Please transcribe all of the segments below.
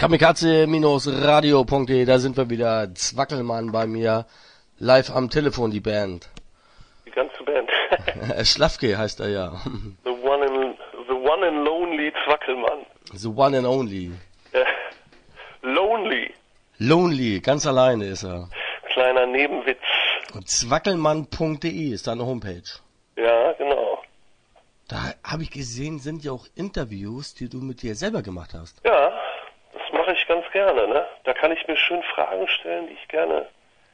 Kamikaze-radio.de, da sind wir wieder. Zwackelmann bei mir. Live am Telefon, die Band. Die ganze Band. Schlafke heißt er ja. The one and lonely Zwackelmann. The one and only. Lonely. Lonely, ganz alleine ist er. Kleiner Nebenwitz. Und zwackelmann.de ist deine Homepage. Ja, genau. Da habe ich gesehen, sind ja auch Interviews, die du mit dir selber gemacht hast. Ja, das mache ich ganz gerne, ne? Da kann ich mir schön Fragen stellen, die ich gerne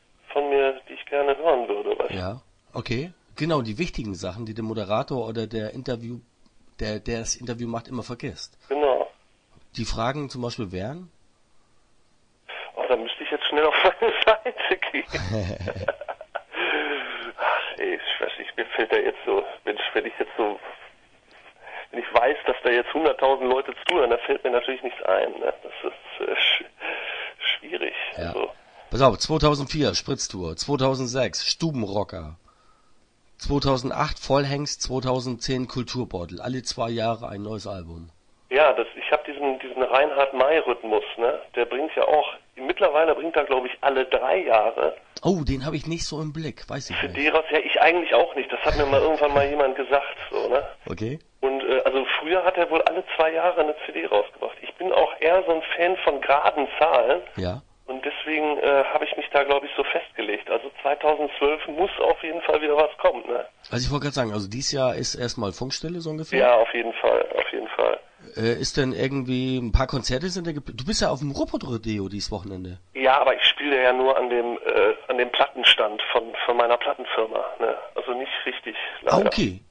hören würde. Weißt du? Ja, okay. Genau, die wichtigen Sachen, die der Moderator oder der das Interview macht, immer vergisst. Genau. Die Fragen zum Beispiel wären? Oh, da müsste ich jetzt schnell auf meine Seite gehen. Ach, ey, ich weiß nicht, mir fällt da jetzt so, wenn ich weiß, dass da jetzt 100.000 Leute zuhören, da fällt mir natürlich nichts ein. Ne? Das ist schwierig. Ja. Also. Pass auf, 2004 Spritztour, 2006 Stubenrocker, 2008 Vollhengst, 2010 Kulturbeutel. Alle 2 Jahre ein neues Album. Ja, ich habe diesen Reinhard-May-Rhythmus, ne? Der bringt ja auch, mittlerweile bringt er, glaube ich, alle 3 Jahre. Oh, den habe ich nicht so im Blick, weiß ich nicht. CD raus, ja, ich eigentlich auch nicht. Das hat mir mal irgendwann mal jemand gesagt, so, ne? Okay. Und also früher hat er wohl alle 2 Jahre eine CD rausgebracht. Ich bin auch eher so ein Fan von geraden Zahlen. Ja. Und deswegen habe ich mich da, glaube ich, so festgelegt. Also 2012 muss auf jeden Fall wieder was kommen, ne? Also ich wollte gerade sagen, also dieses Jahr ist erstmal Funkstille so ungefähr? Ja, auf jeden Fall, auf jeden Fall. Ist denn irgendwie ein paar Konzerte sind da geplant? Du bist ja auf dem Ruhrpott-Rodeo dieses Wochenende. Ja, aber ich spiele ja nur an dem Plattenstand von meiner Plattenfirma, ne? Also nicht richtig, leider. Ah, okay.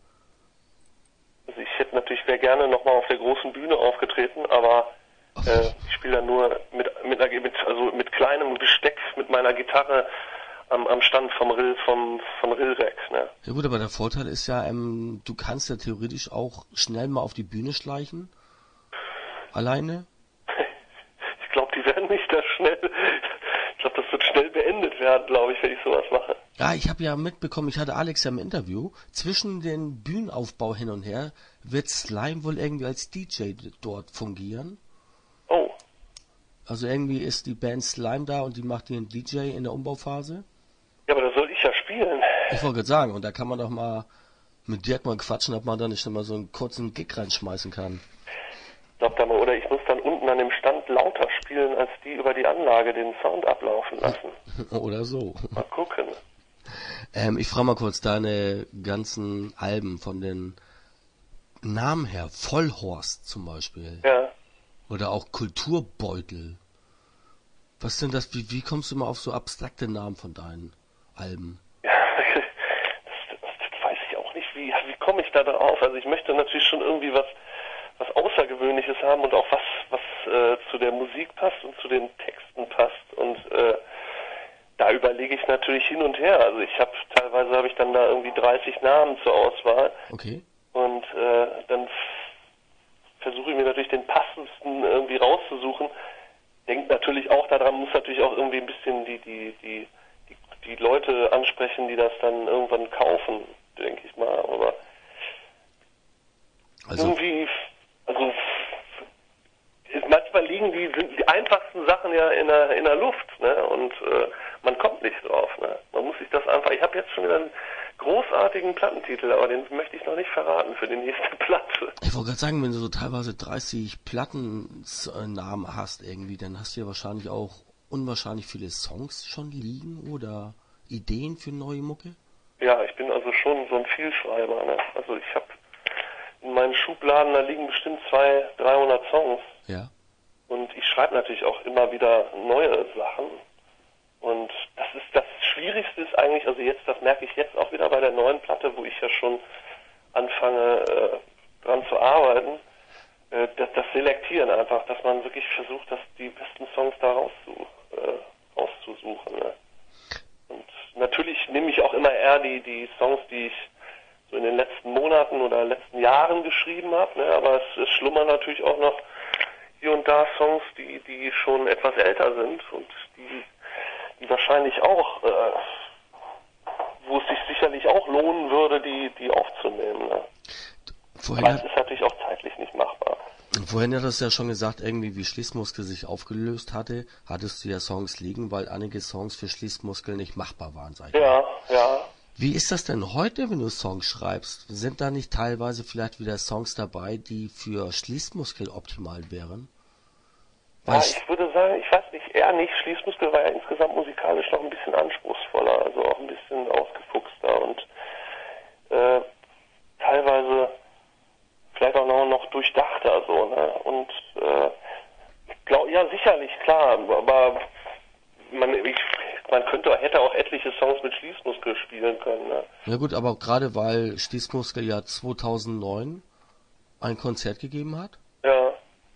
Also ich wäre gerne nochmal auf der großen Bühne aufgetreten, aber ich spiele da nur mit kleinem Besteck mit meiner Gitarre am Stand von Rillrec, ne? Ja gut, aber der Vorteil ist ja, du kannst ja theoretisch auch schnell mal auf die Bühne schleichen. Alleine? Ich glaube, die werden nicht da schnell. Ich glaube, das wird schnell beendet werden, glaube ich, wenn ich sowas mache. Ja, ich habe ja mitbekommen, ich hatte Alex ja im Interview, zwischen den Bühnenaufbau hin und her wird Slime wohl irgendwie als DJ dort fungieren. Oh. Also irgendwie ist die Band Slime da und die macht den DJ in der Umbauphase. Ja, aber da soll ich ja spielen. Ich wollte gerade sagen, und da kann man doch mal mit Dirk mal quatschen, ob man da nicht mal so einen kurzen Gig reinschmeißen kann. Oder ich muss dann unten an dem Stand lauter spielen, als die über die Anlage den Sound ablaufen lassen. Oder so. Mal gucken. Ich frage mal kurz deine ganzen Alben von den Namen her. Vollhorst zum Beispiel. Ja. Oder auch Kulturbeutel. Was sind das? Wie kommst du mal auf so abstrakte Namen von deinen Alben? Ja, das weiß ich auch nicht. Wie komme ich da drauf? Also ich möchte natürlich schon irgendwie was Außergewöhnliches haben und auch was zu der Musik passt und zu den Texten passt. Und da überlege ich natürlich hin und her. Also teilweise habe ich dann da irgendwie 30 Namen zur Auswahl. Okay. Und dann versuche ich mir natürlich den passendsten irgendwie rauszusuchen. Denkt natürlich auch daran, muss natürlich auch irgendwie ein bisschen die Leute ansprechen, die das dann irgendwann kaufen, denke ich mal. Aber irgendwie, also manchmal sind die einfachsten Sachen ja in der Luft, ne? Und man kommt nicht drauf, ne? Man muss sich das einfach. Ich habe jetzt schon wieder einen großartigen Plattentitel, aber den möchte ich noch nicht verraten für die nächste Platte. Ich wollte gerade sagen, wenn du so teilweise 30 Plattennamen hast irgendwie, dann hast du ja wahrscheinlich auch unwahrscheinlich viele Songs schon liegen oder Ideen für neue Mucke? Ja, ich bin also schon so ein Vielschreiber, ne? Also ich habe in meinen Schubladen, da liegen bestimmt 200-300 Songs. Ja. Und ich schreibe natürlich auch immer wieder neue Sachen. Und das Schwierigste ist eigentlich, also das merke ich jetzt auch wieder bei der neuen Platte, wo ich ja schon anfange dran zu arbeiten, das Selektieren einfach, dass man wirklich versucht, die besten Songs da rauszusuchen. Ne? Und natürlich nehme ich auch immer eher die Songs, die ich so in den letzten Monaten oder letzten Jahren geschrieben habe, ne? Aber es schlummern natürlich auch noch hier und da Songs, die schon etwas älter sind und die wahrscheinlich auch, wo es sich sicherlich auch lohnen würde, die aufzunehmen. Ne? Aber es ist natürlich auch zeitlich nicht machbar. Vorhin hattest du ja schon gesagt, irgendwie wie Schließmuskel sich aufgelöst hatte, hattest du ja Songs liegen, weil einige Songs für Schließmuskel nicht machbar waren, sag ich mal. Ja, ja. Wie ist das denn heute, wenn du Songs schreibst? Sind da nicht teilweise vielleicht wieder Songs dabei, die für Schließmuskel optimal wären? Ja, ich würde sagen, ich weiß nicht, eher nicht. Schließmuskel war ja insgesamt musikalisch noch ein bisschen anspruchsvoller, also auch ein bisschen ausgefuchster und teilweise vielleicht auch noch durchdachter so, ne? Und ja, sicherlich, klar, aber man hätte auch etliche Songs mit Schließmuskel spielen können, ne? Ja gut, aber gerade weil Schließmuskel ja 2009 ein Konzert gegeben hat. Ja.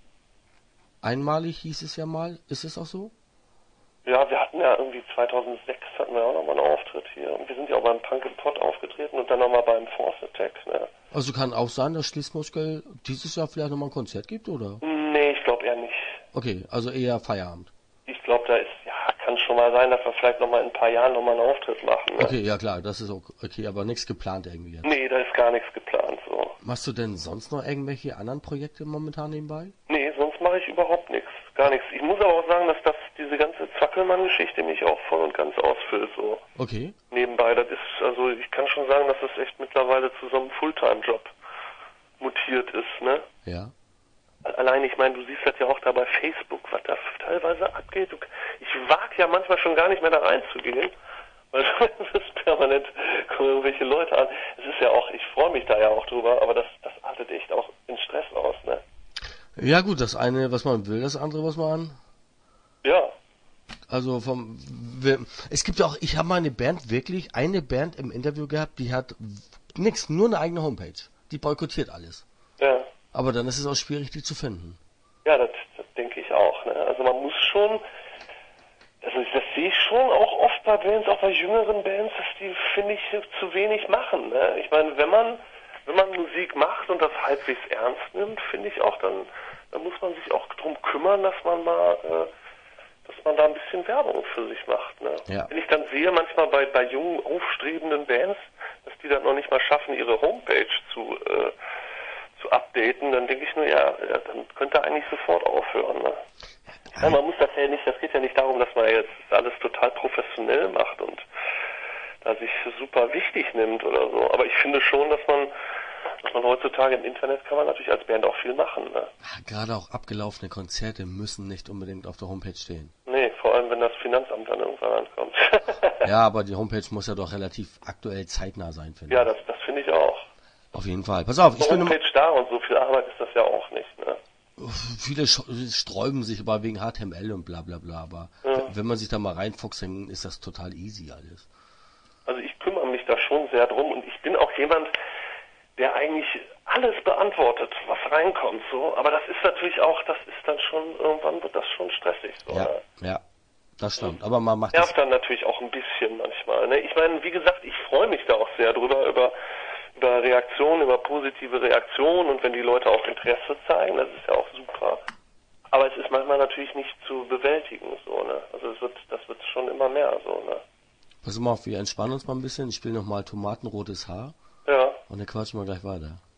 Einmalig hieß es ja mal. Ist es auch so? Ja, wir hatten ja irgendwie 2006 hatten wir auch nochmal einen Auftritt hier. Und wir sind ja auch beim Punk and Pot aufgetreten und dann nochmal beim Force Attack, ne? Also kann auch sein, dass Schließmuskel dieses Jahr vielleicht nochmal ein Konzert gibt, oder? Nee, ich glaube eher nicht. Okay, also eher Feierabend. Ich glaube, kann schon mal sein, dass wir vielleicht nochmal in ein paar Jahren nochmal einen Auftritt machen, ne? Okay, ja klar, das ist okay, aber nichts geplant irgendwie jetzt. Nee, da ist gar nichts geplant, so. Machst du denn sonst noch irgendwelche anderen Projekte momentan nebenbei? Nee, sonst mache ich überhaupt nichts. Gar nichts. Ich muss aber auch sagen, dass diese ganze Zackelmann-Geschichte mich auch voll und ganz ausfüllt, so. Okay. Nebenbei, also ich kann schon sagen, dass das echt mittlerweile zu so einem Fulltime-Job mutiert ist, ne? Ja. Allein, ich meine, du siehst das ja auch da bei Facebook, was da teilweise abgeht. Ich wage ja manchmal schon gar nicht mehr da reinzugehen, weil das permanent kommen irgendwelche Leute an. Es ist ja auch, ich freue mich da ja auch drüber, aber das artet echt auch in Stress aus, ne? Ja gut, das eine, was man will, das andere, was man... Ja. Also es gibt ja auch, ich habe mal eine Band im Interview gehabt, die hat nix, nur eine eigene Homepage. Die boykottiert alles. Ja. Aber dann ist es auch schwierig, die zu finden. Ja, das denke ich auch, ne? Also man muss schon, also das sehe ich schon auch oft bei Bands, auch bei jüngeren Bands, dass die, finde ich, zu wenig machen, ne? Ich meine, wenn man Musik macht und das halbwegs ernst nimmt, finde ich auch, dann muss man sich auch drum kümmern, dass man da ein bisschen Werbung für sich macht, ne? Ja. Wenn ich dann sehe, manchmal bei jungen, aufstrebenden Bands, dass die dann noch nicht mal schaffen, ihre Homepage zu updaten, dann denke ich nur, ja, dann könnte eigentlich sofort aufhören, ne? Ja, man muss das geht ja nicht darum, dass man jetzt alles total professionell macht und da sich super wichtig nimmt oder so. Aber ich finde schon, dass man heutzutage im Internet kann man natürlich als Band auch viel machen, ne? Gerade auch abgelaufene Konzerte müssen nicht unbedingt auf der Homepage stehen. Nee, vor allem wenn das Finanzamt dann irgendwann ankommt. Ja, aber die Homepage muss ja doch relativ aktuell zeitnah sein, finde ich. Ja, das finde ich auch. Auf jeden Fall. Pass auf, ich bin Homepage da und so viel Arbeit ist das ja auch nicht, ne? Viele sträuben sich aber wegen HTML und bla bla bla, aber wenn man sich da mal reinfuchst, dann ist das total easy alles. Also ich kümmere mich da schon sehr drum und ich bin auch jemand, der eigentlich alles beantwortet, was reinkommt, so. Aber das ist natürlich auch, irgendwann wird das schon stressig, so. Ja, ne? Ja, das stimmt. Aber man macht nervt dann natürlich auch ein bisschen manchmal, ne? Ich meine, wie gesagt, ich freue mich da auch sehr drüber, über Reaktionen, über positive Reaktionen und wenn die Leute auch Interesse zeigen, das ist ja auch super. Aber es ist manchmal natürlich nicht zu bewältigen, so, ne? Also das wird schon immer mehr, so, ne? Pass mal auf, wir entspannen uns mal ein bisschen. Ich spiele nochmal Tomatenrotes Haar. Ja. Und dann quatschen wir gleich weiter.